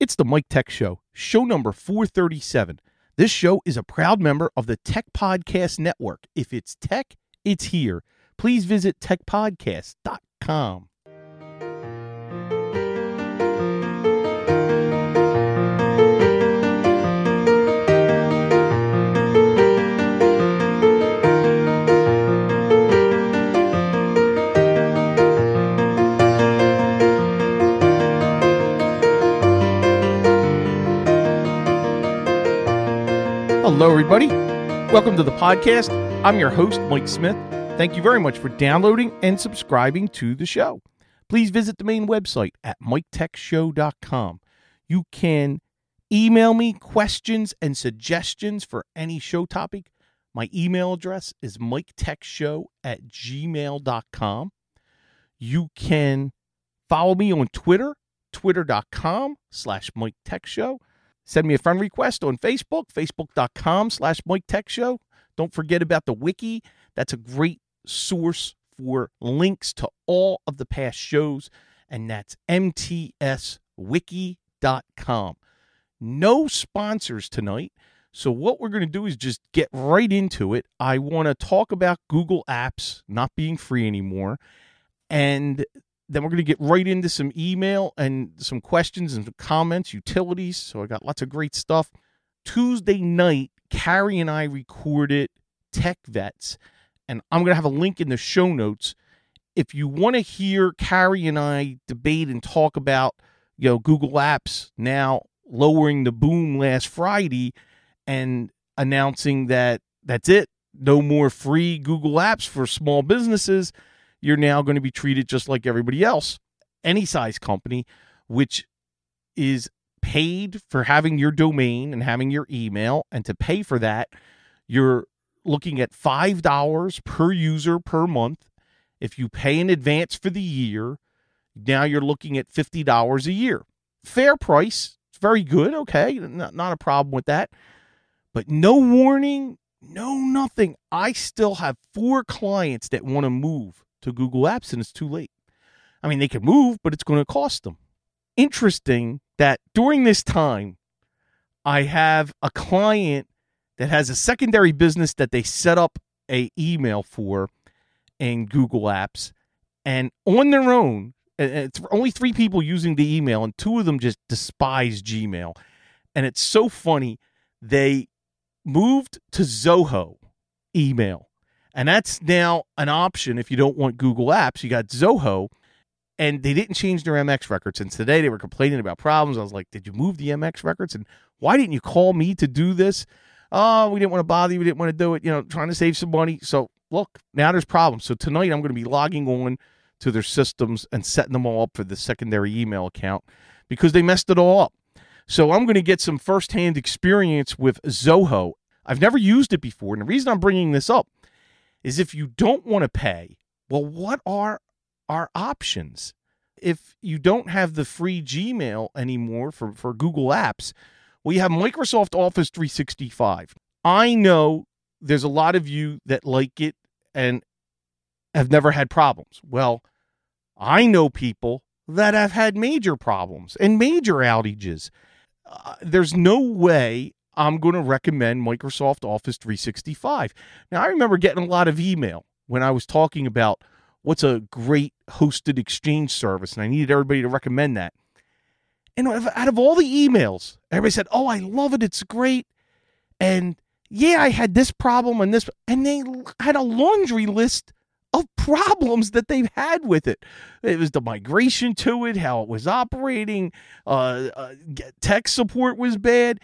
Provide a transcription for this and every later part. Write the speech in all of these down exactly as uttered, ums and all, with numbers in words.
It's the Mike Tech Show, show number four thirty-seven. This show is a proud member of the Tech Podcast Network. If it's tech, it's here. Please visit tech podcast dot com. Hello, everybody. Welcome to the podcast. I'm your host, Mike Smith. Thank you very much for downloading and subscribing to the show. Please visit the main website at mike tech show dot com. You can email me questions and suggestions for any show topic. My email address is mike tech show at gmail dot com. You can follow me on Twitter, twitter dot com slash mike tech show. Send me a friend request on Facebook, facebook dot com slash Mike Tech Show. Don't forget about the wiki. That's a great source for links to all of the past shows, and that's m t s wiki dot com. No sponsors tonight, so what we're going to do is just get right into it. I want to talk about Google Apps not being free anymore, and then we're going to get right into some email and some questions and some comments, utilities. So I got lots of great stuff. Tuesday night, Carrie and I recorded Tech Vets, and I'm going to have a link in the show notes. If you want to hear Carrie and I debate and talk about, you know, Google Apps now lowering the boom last Friday and announcing that that's it, no more free Google Apps for small businesses. You're now going to be treated just like everybody else, any size company, which is paid for having your domain and having your email. And to pay for that, you're looking at five dollars per user per month. If you pay in advance for the year, now you're looking at fifty dollars a year. Fair price. It's very good. Okay. Not, not a problem with that. But no warning, no nothing. I still have four clients that want to move to Google Apps, and it's too late. I mean, they can move, but it's going to cost them. Interesting that during this time, I have a client that has a secondary business that they set up a email for in Google Apps, and on their own, it's only three people using the email, and two of them just despise Gmail. And it's so funny. They moved to Zoho email. And that's now an option if you don't want Google Apps. You got Zoho, and they didn't change their M X records. And today they were complaining about problems. I was like, did you move the M X records? And why didn't you call me to do this? Oh, we didn't want to bother you. We didn't want to do it, you know, trying to save some money. So, look, now there's problems. So tonight I'm going to be logging on to their systems and setting them all up for the secondary email account because they messed it all up. So I'm going to get some firsthand experience with Zoho. I've never used it before. And the reason I'm bringing this up is if you don't want to pay, well, what are our options? If you don't have the free Gmail anymore for, for Google Apps, well, you have Microsoft Office three sixty-five. I know there's a lot of you that like it and have never had problems. Well, I know people that have had major problems and major outages. Uh, there's no way I'm going to recommend Microsoft Office three sixty-five. Now, I remember getting a lot of email when I was talking about what's a great hosted Exchange service, and I needed everybody to recommend that. And out of all the emails, everybody said, oh, I love it, it's great. And yeah, I had this problem and this, and they had a laundry list of problems that they've had with it. It was the migration to it, how it was operating, uh, uh, tech support was bad.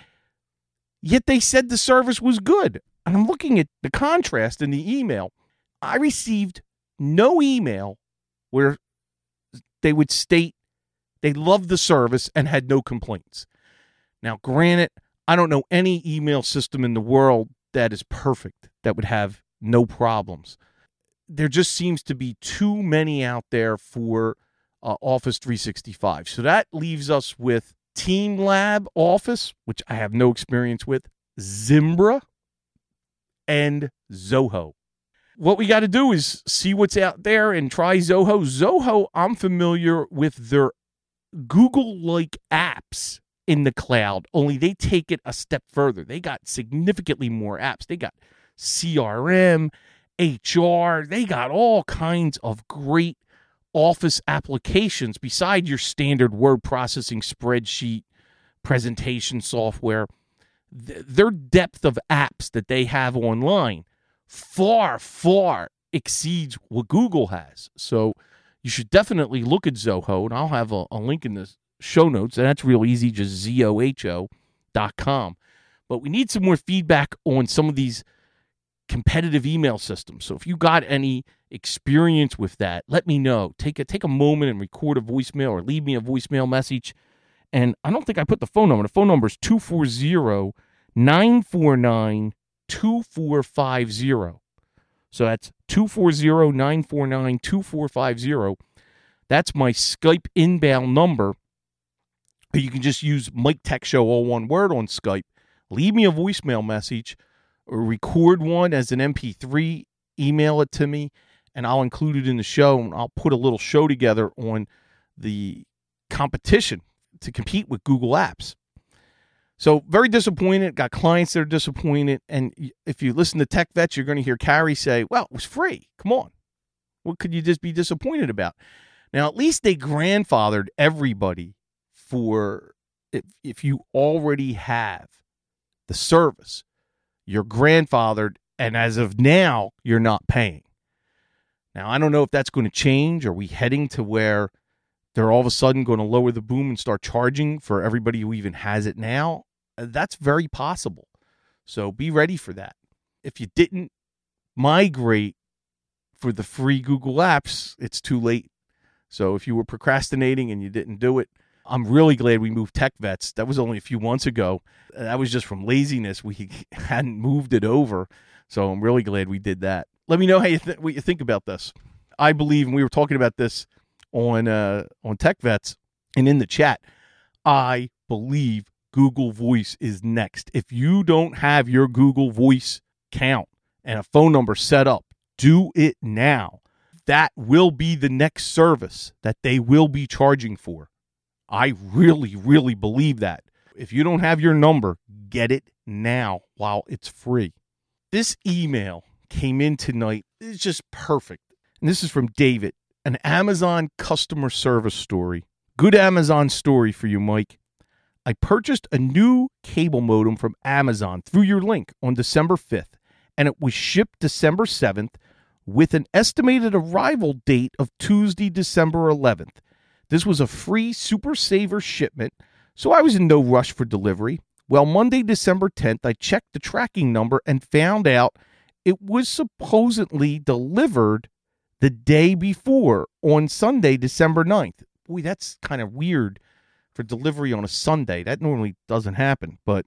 Yet they said the service was good. And I'm looking at the contrast in the email. I received no email where they would state they loved the service and had no complaints. Now, granted, I don't know any email system in the world that is perfect, that would have no problems. There just seems to be too many out there for uh, Office three sixty-five. So that leaves us with TeamLab Office, which I have no experience with, Zimbra, and Zoho. What we got to do is see what's out there and try Zoho. Zoho, I'm familiar with their Google-like apps in the cloud, only they take it a step further. They got significantly more apps. They got C R M, H R. They got all kinds of great Office applications beside your standard word processing, spreadsheet, presentation software. Th- their depth of apps that they have online far, far exceeds what Google has. So you should definitely look at Zoho, and I'll have a, a link in the show notes, and that's real easy, just Z O H O dot com. But we need some more feedback on some of these competitive email systems. So if you got any experience with that, let me know. Take a take a moment and record a voicemail or leave me a voicemail message. And I don't think I put the phone number. The phone number is two four zero, nine four nine, two four five zero. So that's two four zero, nine four nine, two four five zero. That's my Skype inbound number. Or you can just use Mike Tech Show, all one word, on Skype. Leave me a voicemail message or record one as an M P three, email it to me, and I'll include it in the show, and I'll put a little show together on the competition to compete with Google Apps. So very disappointed. Got clients that are disappointed. And if you listen to Tech Vets, you're going to hear Carrie say, well, it was free. Come on. What could you just be disappointed about? Now, at least they grandfathered everybody for if, if you already have the service, you're grandfathered, and as of now, you're not paying. Now, I don't know if that's going to change. Are we heading to where they're all of a sudden going to lower the boom and start charging for everybody who even has it now? That's very possible. So be ready for that. If you didn't migrate for the free Google Apps, it's too late. So if you were procrastinating and you didn't do it, I'm really glad we moved Tech Vets. That was only a few months ago. That was just from laziness. We hadn't moved it over. So I'm really glad we did that. Let me know how you th- what you think about this. I believe, and we were talking about this on uh, on Tech Vets and in the chat, I believe Google Voice is next. If you don't have your Google Voice account and a phone number set up, do it now. That will be the next service that they will be charging for. I really, really believe that. If you don't have your number, get it now while it's free. This email came in tonight. It's just perfect. And this is from David, an Amazon customer service story. Good Amazon story for you, Mike. I purchased a new cable modem from Amazon through your link on December fifth, and it was shipped December seventh with an estimated arrival date of Tuesday, December eleventh. This was a free Super Saver shipment, so I was in no rush for delivery. Well, Monday, December tenth, I checked the tracking number and found out it was supposedly delivered the day before on Sunday, December ninth. Boy, that's kind of weird for delivery on a Sunday. That normally doesn't happen, but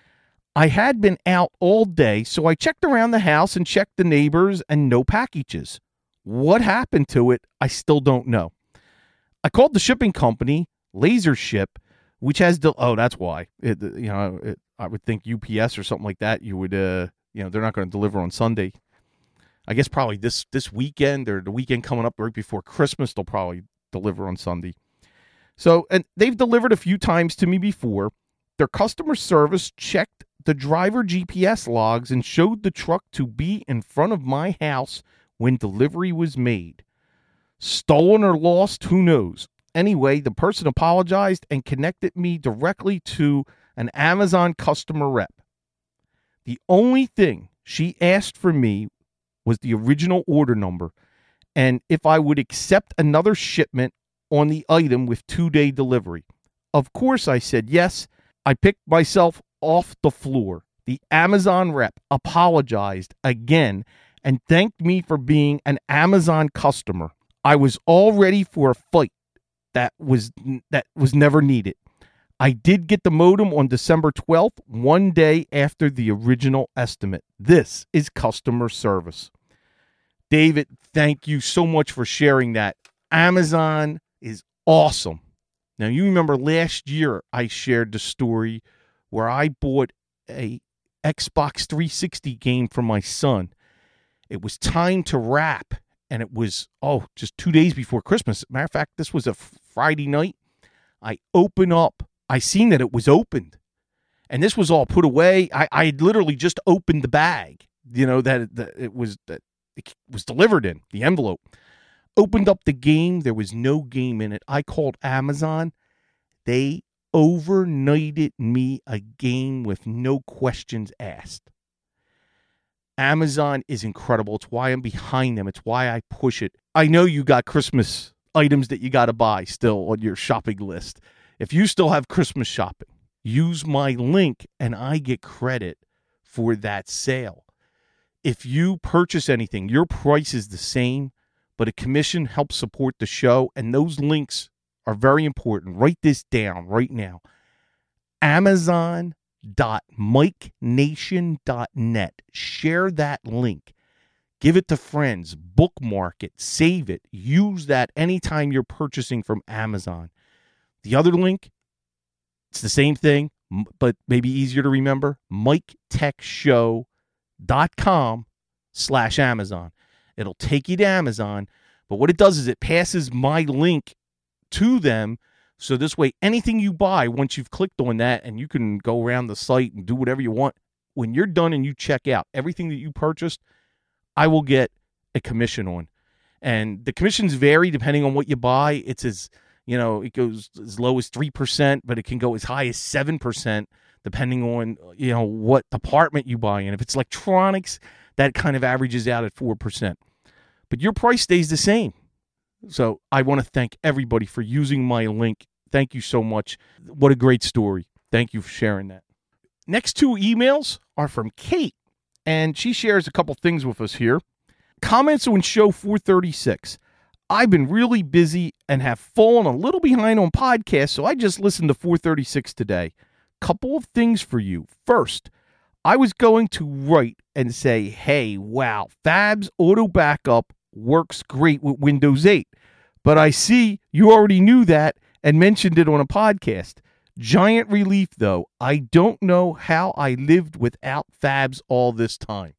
I had been out all day, so I checked around the house and checked the neighbors, and no packages. What happened to it, I still don't know. I called the shipping company, LaserShip, which has del- oh, that's why. It, you know, it, I would think U P S or something like that. You would, uh, you know, they're not going to deliver on Sunday. I guess probably this this weekend or the weekend coming up right before Christmas, they'll probably deliver on Sunday. So, and they've delivered a few times to me before. Their customer service checked the driver G P S logs and showed the truck to be in front of my house when delivery was made. Stolen or lost, who knows? Anyway, the person apologized and connected me directly to an Amazon customer rep. The only thing she asked for me was the original order number and if I would accept another shipment on the item with two-day delivery. Of course, I said yes. I picked myself off the floor. The Amazon rep apologized again and thanked me for being an Amazon customer. I was all ready for a fight that was that was never needed. I did get the modem on December twelfth, one day after the original estimate. This is customer service. David, thank you so much for sharing that. Amazon is awesome. Now, you remember last year I shared the story where I bought a Xbox three sixty game for my son. It was time to wrap, and it was, oh, just two days before Christmas. Matter of fact, this was a Friday night. I open up I seen that it was opened. And this was all put away. I, I had literally just opened the bag, you know, that, that it was that it was delivered in, the envelope. Opened up the game. There was no game in it. I called Amazon. They overnighted me a game with no questions asked. Amazon is incredible. It's why I'm behind them. It's why I push it. I know you got Christmas items that you got to buy still on your shopping list. If you still have Christmas shopping, use my link and I get credit for that sale. If you purchase anything, your price is the same, but a commission helps support the show, and those links are very important. Write this down right now. Amazon dot mike nation dot net. Share that link. Give it to friends. Bookmark it. Save it. Use that anytime you're purchasing from Amazon. The other link, it's the same thing, but maybe easier to remember. mike tech show dot com slash Amazon. It'll take you to Amazon, but what it does is it passes my link to them, so this way anything you buy, once you've clicked on that, and you can go around the site and do whatever you want, when you're done and you check out, everything that you purchased, I will get a commission on. And the commissions vary depending on what you buy. It's as, you know, it goes as low as three percent, but it can go as high as seven percent depending on, you know, what department you buy in. If it's electronics, that kind of averages out at four percent. But your price stays the same. So I want to thank everybody for using my link. Thank you so much. What a great story. Thank you for sharing that. Next two emails are from Kate, and she shares a couple things with us here. Comments on show four thirty-six. I've been really busy and have fallen a little behind on podcasts, so I just listened to four thirty-six today. Couple of things for you. First, I was going to write and say, hey, wow, Fab's Auto Backup works great with Windows eight. But I see you already knew that and mentioned it on a podcast. Giant relief, though. I don't know how I lived without Fabs all this time.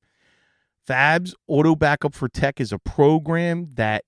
Fabs Auto Backup for Tech is a program that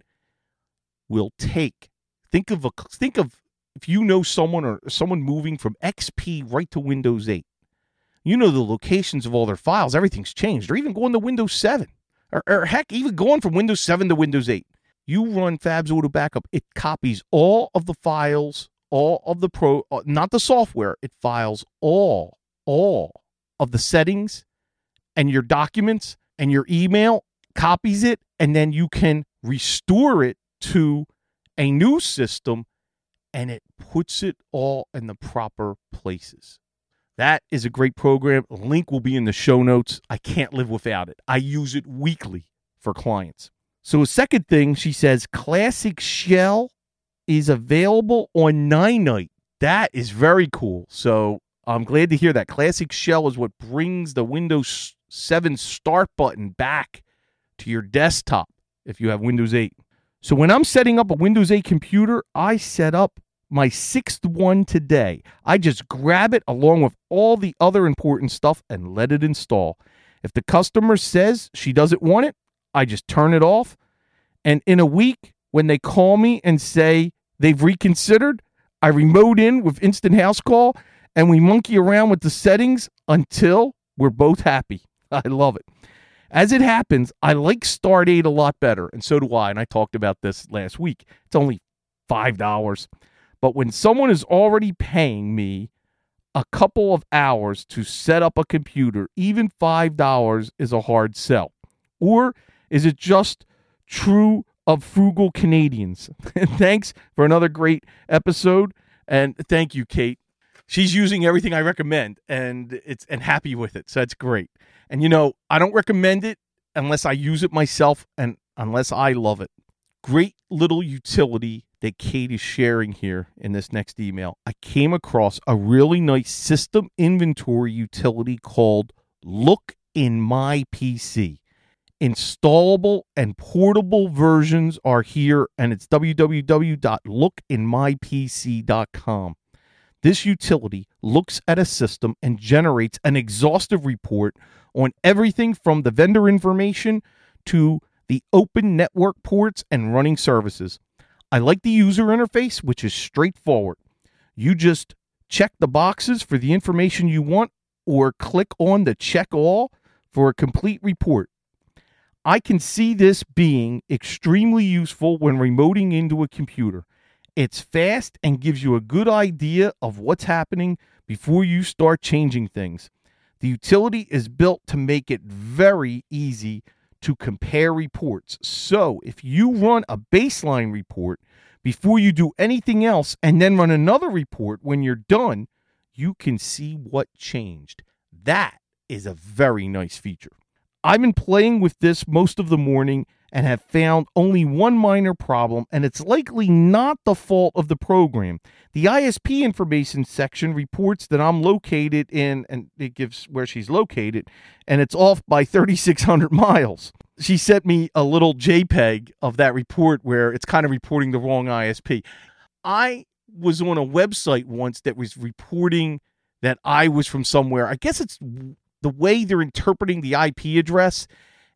will take, think of a, think of if you know someone or someone moving from X P right to Windows eight. You know the locations of all their files. Everything's changed. Or even going to Windows seven. Or, or heck, even going from Windows seven to Windows eight. You run Fabs Auto Backup. It copies all of the files, all of the pro, uh, not the software. It files all, all of the settings and your documents and your email, copies it, and then you can restore it to a new system, and it puts it all in the proper places. That is a great program. A link will be in the show notes. I can't live without it. I use it weekly for clients. So a second thing, she says, Classic Shell is available on Ninite. That is very cool. So I'm glad to hear that. Classic Shell is what brings the Windows seven start button back to your desktop if you have Windows eight. So when I'm setting up a Windows eight computer, I set up my sixth one today. I just grab it along with all the other important stuff and let it install. If the customer says she doesn't want it, I just turn it off. And in a week, when they call me and say they've reconsidered, I remote in with Instant House Call and we monkey around with the settings until we're both happy. I love it. As it happens, I like Stardate a lot better, and so do I, and I talked about this last week. It's only five dollars. But when someone is already paying me a couple of hours to set up a computer, even five dollars is a hard sell. Or is it just true of frugal Canadians? Thanks for another great episode, and thank you, Kate. She's using everything I recommend, and it's and happy with it, so that's great. And, you know, I don't recommend it unless I use it myself and unless I love it. Great little utility that Kate is sharing here in this next email. I came across a really nice system inventory utility called Look in My P C. Installable and portable versions are here, and it's w w w dot look in my p c dot com. This utility looks at a system and generates an exhaustive report on everything from the vendor information to the open network ports and running services. I like the user interface, which is straightforward. You just check the boxes for the information you want or click on the check all for a complete report. I can see this being extremely useful when remoting into a computer. It's fast and gives you a good idea of what's happening before you start changing things. The utility is built to make it very easy to compare reports. So if you run a baseline report before you do anything else and then run another report when you're done, you can see what changed. That is a very nice feature. I've been playing with this most of the morning and have found only one minor problem, and it's likely not the fault of the program. The I S P information section reports that I'm located in, and it gives where she's located, and it's off by thirty-six hundred miles. She sent me a little JPEG of that report where it's kind of reporting the wrong I S P. I was on a website once that was reporting that I was from somewhere. I guess it's the way they're interpreting the I P address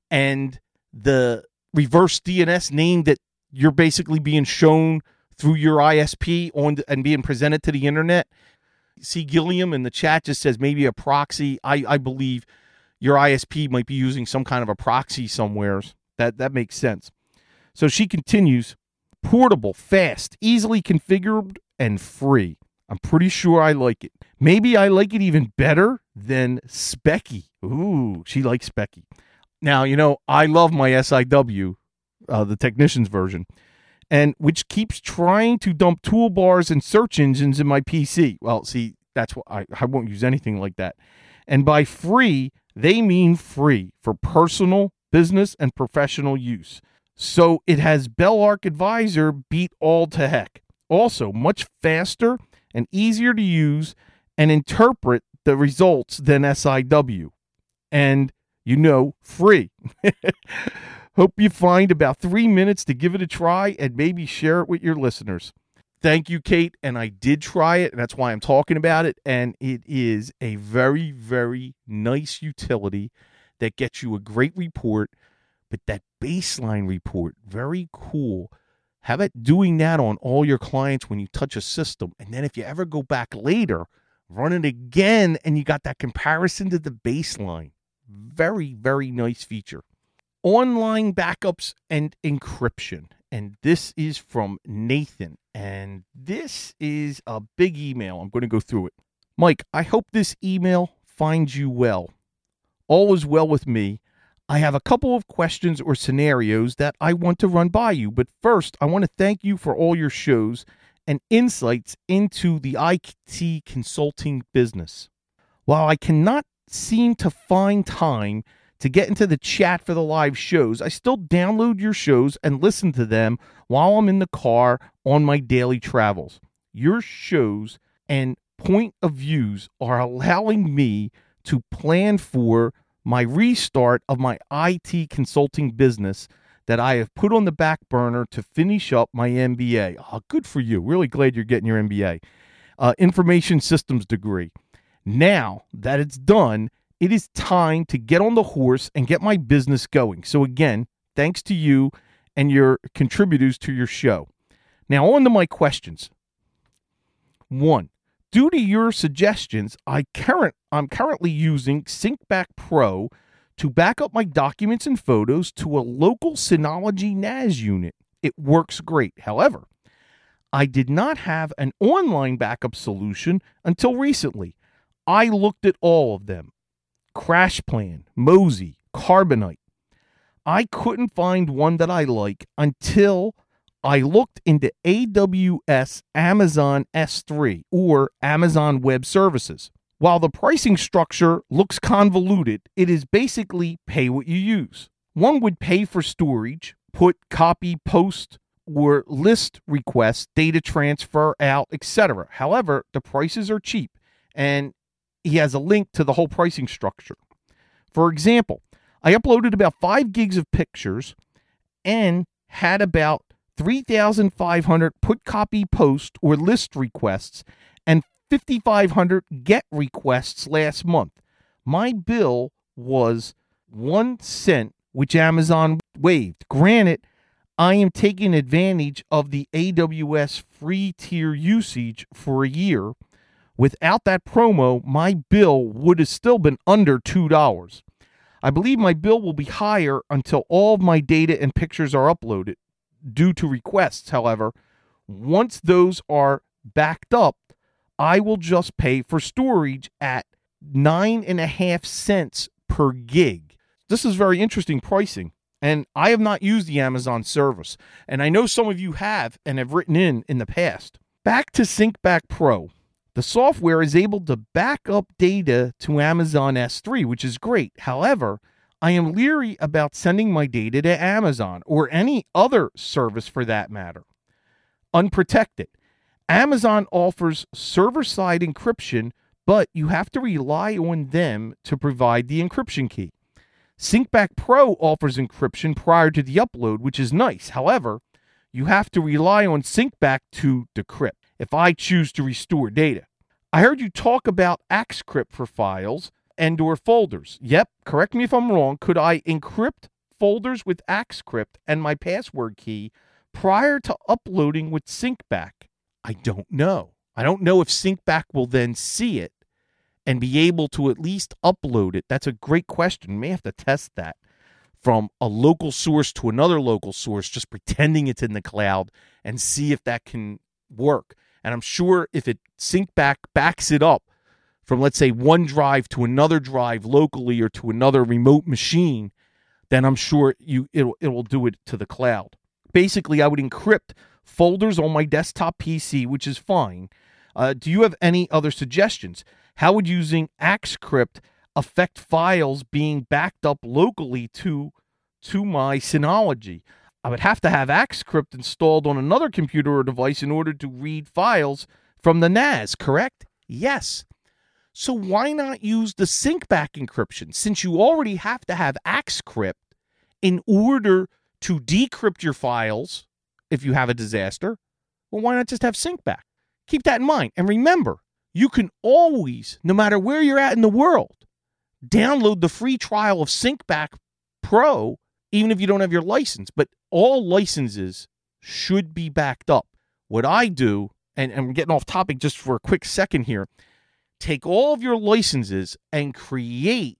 and the reverse D N S name that you're basically being shown through your I S P on the, and being presented to the internet. See, Gilliam in the chat just says maybe a proxy. I, I believe your I S P might be using some kind of a proxy somewhere. That, that makes sense. So she continues, portable, fast, easily configured, and free. I'm pretty sure I like it. Maybe I like it even better than Specky. Ooh, she likes Specky. Now, you know, I love my S I W, uh, the technician's version, and which keeps trying to dump toolbars and search engines in my P C. Well, see, that's what I, I won't use anything like that. And by free, they mean free for personal, business, and professional use. So it has BellArc Advisor beat all to heck. Also, much faster and easier to use and interpret the results than S I W. And, you know, free. Hope you find about three minutes to give it a try and maybe share it with your listeners. Thank you, Kate. And I did try it, and that's why I'm talking about it. And it is a very, very nice utility that gets you a great report. But that baseline report, very cool. How about doing that on all your clients when you touch a system? And then if you ever go back later, run it again, and you got that comparison to the baseline. Very, very nice feature. Online backups and encryption. And this is from Nathan. And this is a big email. I'm going to go through it. Mike, I hope this email finds you well. All is well with me. I have a couple of questions or scenarios that I want to run by you, but first, I want to thank you for all your shows and insights into the I T consulting business. While I cannot seem to find time to get into the chat for the live shows, I still download your shows and listen to them while I'm in the car on my daily travels. Your shows and point of views are allowing me to plan for my restart of my I T consulting business that I have put on the back burner to finish up my M B A. Oh, good for you. Really glad you're getting your M B A. Uh, information systems degree. Now that it's done, it is time to get on the horse and get my business going. So again, thanks to you and your contributors to your show. Now on to my questions. One, due to your suggestions, I current, I'm currently using SyncBack Pro to back up my documents and photos to a local Synology N A S unit. It works great. However, I did not have an online backup solution until recently. I looked at all of them. CrashPlan, Mozy, Carbonite. I couldn't find one that I like until I looked into A W S Amazon S three or Amazon Web Services. While the pricing structure looks convoluted, it is basically pay what you use. One would pay for storage, put, copy, post, or list requests, data transfer out, et cetera. However, the prices are cheap, and he has a link to the whole pricing structure. For example, I uploaded about five gigs of pictures and had about three thousand five hundred put, copy, post, or list requests and fifty-five hundred get requests last month. My bill was one cent, which Amazon waived. Granted, I am taking advantage of the A W S free tier usage for a year, Without that promo, my bill would have still been under two dollars. I believe my bill will be higher until all of my data and pictures are uploaded. Due to requests, however, once those are backed up, I will just pay for storage at nine and a half cents per gig. This is very interesting pricing, and I have not used the Amazon service, and I know some of you have and have written in in the past. Back to SyncBack Pro. The software is able to back up data to Amazon S three, which is great. However, I am leery about sending my data to Amazon or any other service for that matter, unprotected. Amazon offers server-side encryption, but you have to rely on them to provide the encryption key. SyncBack Pro offers encryption prior to the upload, which is nice. However, you have to rely on SyncBack to decrypt if I choose to restore data. I heard you talk about AxeCrypt for files and or folders. Yep, correct me if I'm wrong. Could I encrypt folders with AxeCrypt and my password key prior to uploading with SyncBack? I don't know. I don't know if SyncBack will then see it and be able to at least upload it. That's a great question. We may have to test that from a local source to another local source, just pretending it's in the cloud, and see if that can work. And I'm sure if it SyncBack backs it up from, let's say, one drive to another drive locally or to another remote machine, then I'm sure you it it will do it to the cloud. Basically, I would encrypt folders on my desktop P C, which is fine. Uh, do you have any other suggestions? How would using AxeCrypt affect files being backed up locally to, to my Synology? I would have to have AxeCrypt installed on another computer or device in order to read files from the N A S, correct? Yes. So why not use the SyncBack encryption? Since you already have to have AxeCrypt in order to decrypt your files if you have a disaster, well, why not just have SyncBack? Keep that in mind. And remember, you can always, no matter where you're at in the world, download the free trial of SyncBack Pro, even if you don't have your license. But all licenses should be backed up. What I do, and, and I'm getting off topic just for a quick second here, take all of your licenses and create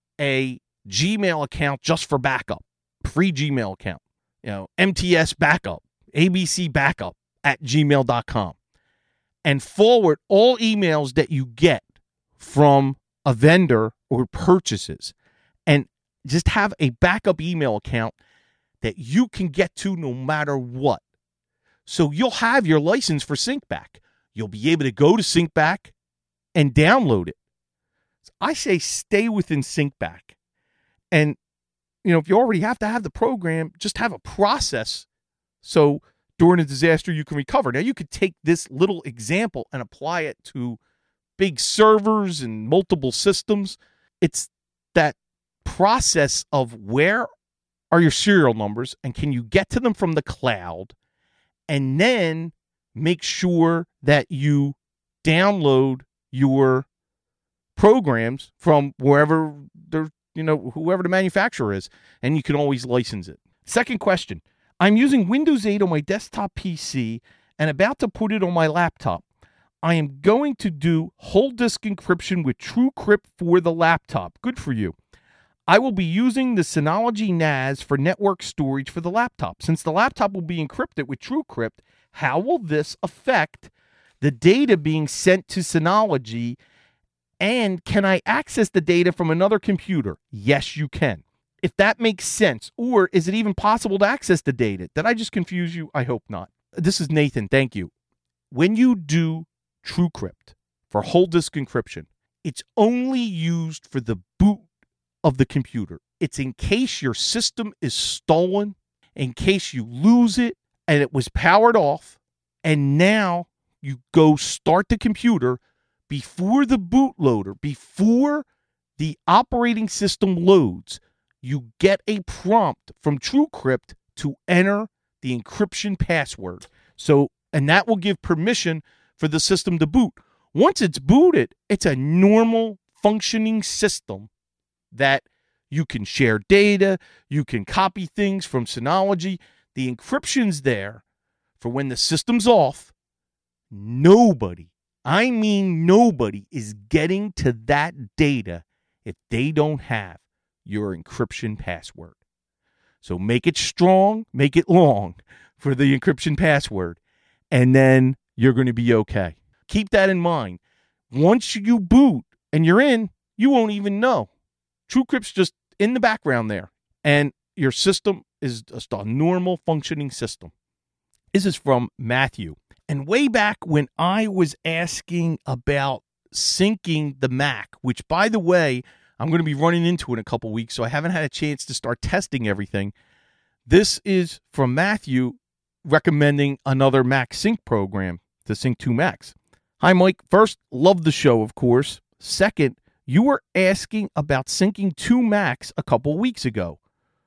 a Gmail account just for backup. Free Gmail account. You know, M T S backup, A B C backup at gmail dot com. And forward all emails that you get from a vendor or purchases. And just have a backup email account that you can get to no matter what. So you'll have your license for SyncBack. You'll be able to go to SyncBack and download it. So I say stay within SyncBack. And, you know, if you already have to have the program, just have a process so during a disaster you can recover. Now, you could take this little example and apply it to big servers and multiple systems. It's that process of where are your serial numbers and can you get to them from the cloud, and then make sure that you download your programs from wherever they're, you know, whoever the manufacturer is, and you can always license it. Second question. I'm using Windows eight on my desktop P C and about to put it on my laptop. I am going to do whole disk encryption with TrueCrypt for the laptop. Good for you. I will be using the Synology N A S for network storage for the laptop. Since the laptop will be encrypted with TrueCrypt, how will this affect the data being sent to Synology? And can I access the data from another computer? Yes, you can. If that makes sense. Or is it even possible to access the data? Did I just confuse you? I hope not. This is Nathan. Thank you. When you do TrueCrypt for whole disk encryption, it's only used for the boot of the computer. It's in case your system is stolen, in case you lose it and it was powered off, and now you go start the computer before the bootloader, before the operating system loads, you get a prompt from TrueCrypt to enter the encryption password. So, and that will give permission for the system to boot. Once it's booted, it's a normal functioning system that you can share data, you can copy things from Synology. The encryption's there for when the system's off. Nobody, I mean, nobody is getting to that data if they don't have your encryption password. So make it strong, make it long for the encryption password, and then you're going to be okay. Keep that in mind. Once you boot and you're in, you won't even know. TrueCrypt's just in the background there, and your system is just a normal functioning system. This is from Matthew. And way back when I was asking about syncing the Mac, which, by the way, I'm going to be running into in a couple weeks, so I haven't had a chance to start testing everything. This is from Matthew recommending another Mac sync program to sync two Macs. Hi, Mike. First, love the show, of course. Second, you were asking about syncing two Macs a couple weeks ago.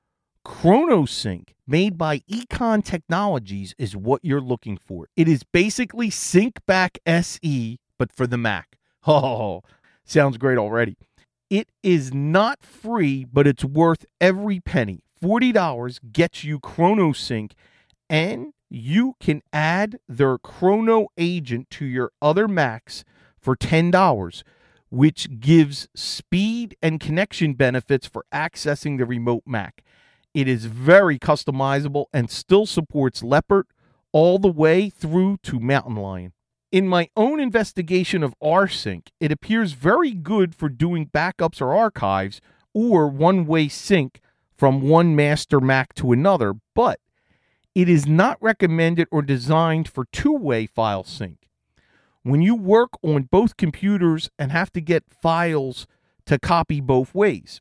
ChronoSync, made by Econ Technologies, is what you're looking for. It is basically SyncBack S E, but for the Mac. Oh, sounds great already. It is not free, but it's worth every penny. forty dollars gets you ChronoSync, and you can add their Chrono agent to your other Macs for ten dollars, which gives speed and connection benefits for accessing the remote Mac. It is very customizable and still supports Leopard all the way through to Mountain Lion. In my own investigation of rsync, it appears very good for doing backups or archives or one-way sync from one master Mac to another, but it is not recommended or designed for two-way file sync. When you work on both computers and have to get files to copy both ways,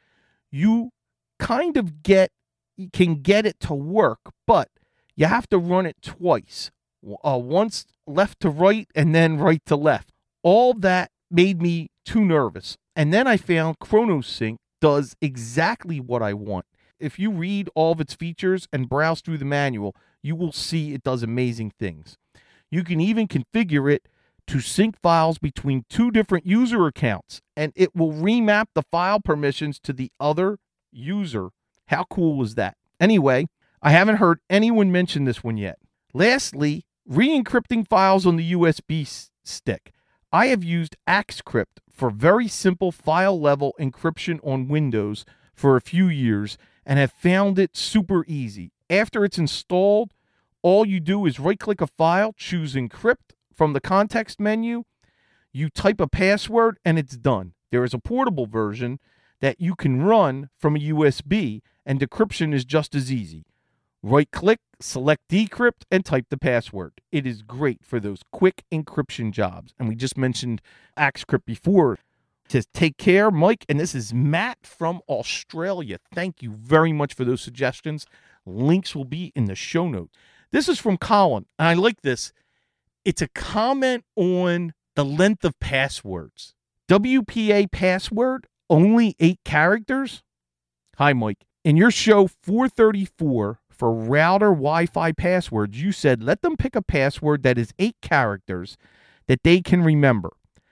you kind of get can get it to work, but you have to run it twice. Uh, once left to right and then right to left. All that made me too nervous. And then I found ChronoSync does exactly what I want. If you read all of its features and browse through the manual, you will see it does amazing things. You can even configure it to sync files between two different user accounts, and it will remap the file permissions to the other user. How cool is that? Anyway, I haven't heard anyone mention this one yet. Lastly, re-encrypting files on the U S B s- stick. I have used AxCrypt for very simple file-level encryption on Windows for a few years and have found it super easy. After it's installed, all you do is right-click a file, choose Encrypt from the context menu, you type a password, and it's done. There is a portable version that you can run from a U S B, and decryption is just as easy. Right-click, select Decrypt, and type the password. It is great for those quick encryption jobs. And we just mentioned AxCrypt before. It says, take care, Mike. And this is Matt from Australia. Thank you very much for those suggestions. Links will be in the show notes. This is from Colin, and I like this. It's a comment on the length of passwords. W P A password, only eight characters? Hi, Mike. In your show four thirty-four for router Wi-Fi passwords, you said let them pick a password that is eight characters that they can remember.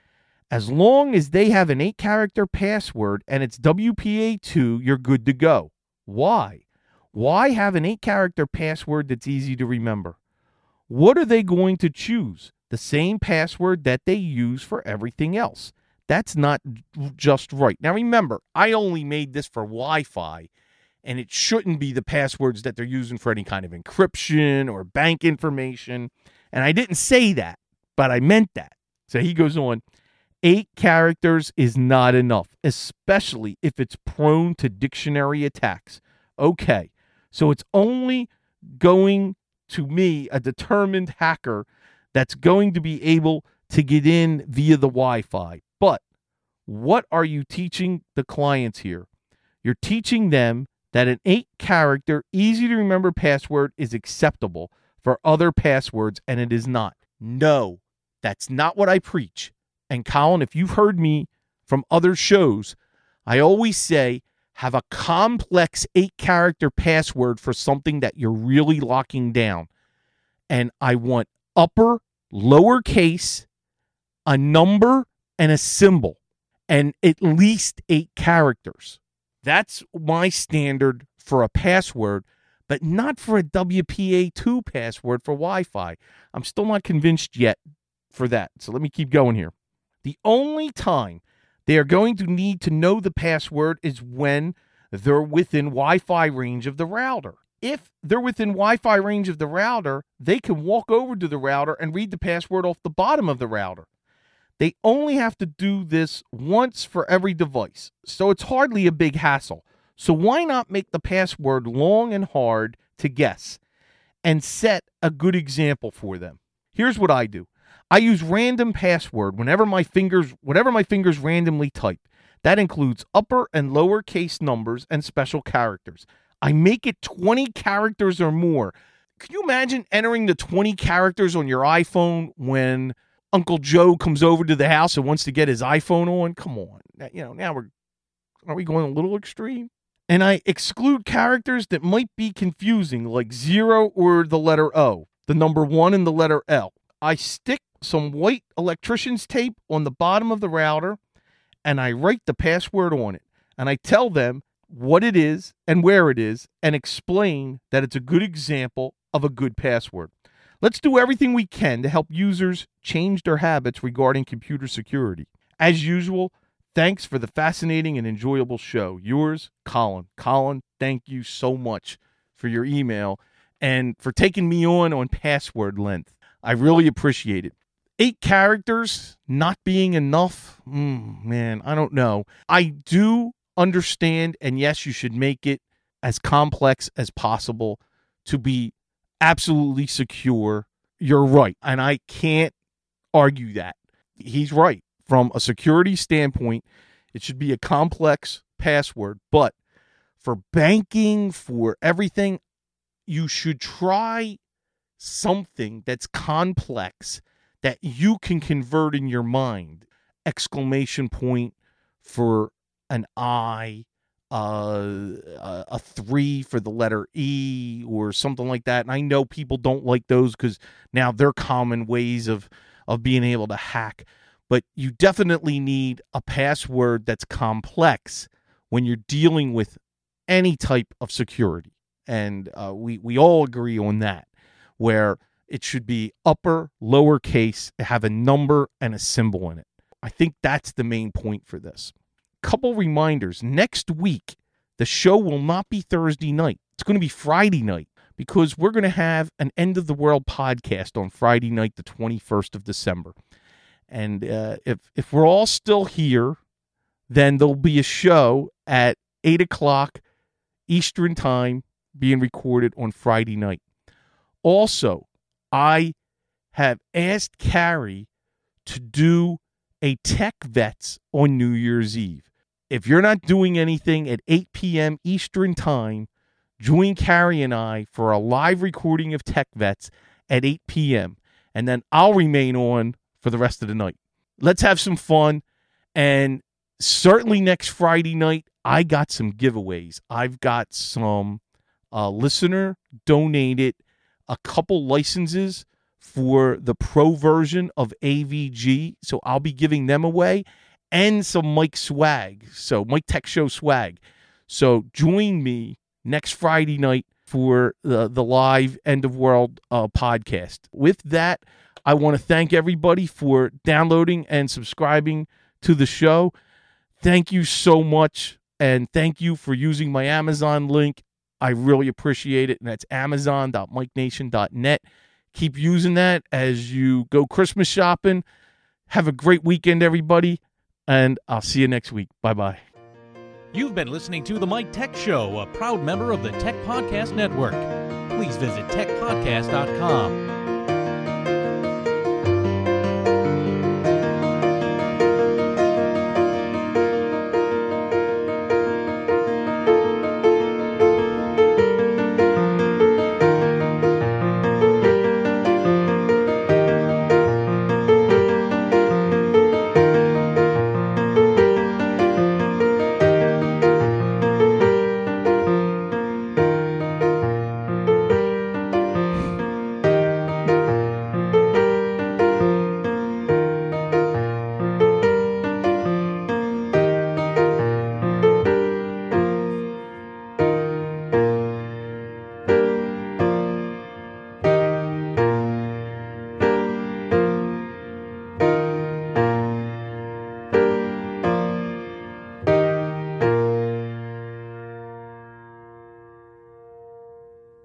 As long as they have an eight-character password and it's W P A two, you're good to go. Why? Why have an eight-character password that's easy to remember? What are they going to choose? The same password that they use for everything else. That's not just right. Now remember, I only made this for Wi-Fi, and it shouldn't be the passwords that they're using for any kind of encryption or bank information. And I didn't say that, but I meant that. So he goes on, eight characters is not enough, especially if it's prone to dictionary attacks. Okay, so it's only going to me, a determined hacker, that's going to be able to get in via the Wi-Fi. But what are you teaching the clients here? You're teaching them that an eight-character, easy-to-remember password is acceptable for other passwords, and it is not. No, that's not what I preach. And Colin, if you've heard me from other shows, I always say have a complex eight-character password for something that you're really locking down. And I want upper, lowercase, a number, and a symbol, and at least eight characters. That's my standard for a password, but not for a W P A two password for Wi-Fi. I'm still not convinced yet for that. So let me keep going here. The only time they are going to need to know the password is when they're within Wi-Fi range of the router. If they're within Wi-Fi range of the router, they can walk over to the router and read the password off the bottom of the router. They only have to do this once for every device, so it's hardly a big hassle. So why not make the password long and hard to guess and set a good example for them? Here's what I do. I use random password whenever my fingers, whatever my fingers randomly type. That includes upper and lower case numbers and special characters. I make it twenty characters or more. Can you imagine entering the twenty characters on your iPhone when Uncle Joe comes over to the house and wants to get his iPhone on? Come on. You know, now we're, are we going a little extreme? And I exclude characters that might be confusing, like zero or the letter O, the number one and the letter L. I stick some white electrician's tape on the bottom of the router, and I write the password on it. And I tell them what it is and where it is and explain that it's a good example of a good password. Let's do everything we can to help users change their habits regarding computer security. As usual, thanks for the fascinating and enjoyable show. Yours, Colin. Colin, thank you so much for your email and for taking me on on password length. I really appreciate it. Eight characters not being enough? Mm, man, I don't know. I do understand, and yes, you should make it as complex as possible to be absolutely secure. You're right, and I can't argue that. He's right. From a security standpoint, it should be a complex password, but for banking, for everything, you should try something that's complex that you can convert in your mind. Exclamation point for an I, uh, a three for the letter E, or something like that. And I know people don't like those because now they're common ways of, of being able to hack. But you definitely need a password that's complex when you're dealing with any type of security. And uh, we, we all agree on that, where it should be upper, lowercase, have a number and a symbol in it. I think that's the main point for this. Couple reminders. Next week, the show will not be Thursday night. It's going to be Friday night because we're going to have an End of the World podcast on Friday night, the twenty-first of December. And uh, if if we're all still here, then there'll be a show at eight o'clock Eastern Time being recorded on Friday night. Also, I have asked Carrie to do a Tech Vets on New Year's Eve. If you're not doing anything at eight p.m. Eastern Time, join Carrie and I for a live recording of Tech Vets at eight p.m. And then I'll remain on for the rest of the night. Let's have some fun. And certainly next Friday night, I got some giveaways. I've got some uh, listener donated a couple licenses for the pro version of A V G. So I'll be giving them away and some Mike swag. So Mike Tech Show swag. So join me next Friday night for the, the live End of World uh, podcast. With that, I want to thank everybody for downloading and subscribing to the show. Thank you so much. And thank you for using my Amazon link. I really appreciate it. And that's amazon dot mike nation dot net. Keep using that as you go Christmas shopping. Have a great weekend, everybody. And I'll see you next week. Bye-bye. You've been listening to The Mike Tech Show, a proud member of the Tech Podcast Network. Please visit tech podcast dot com.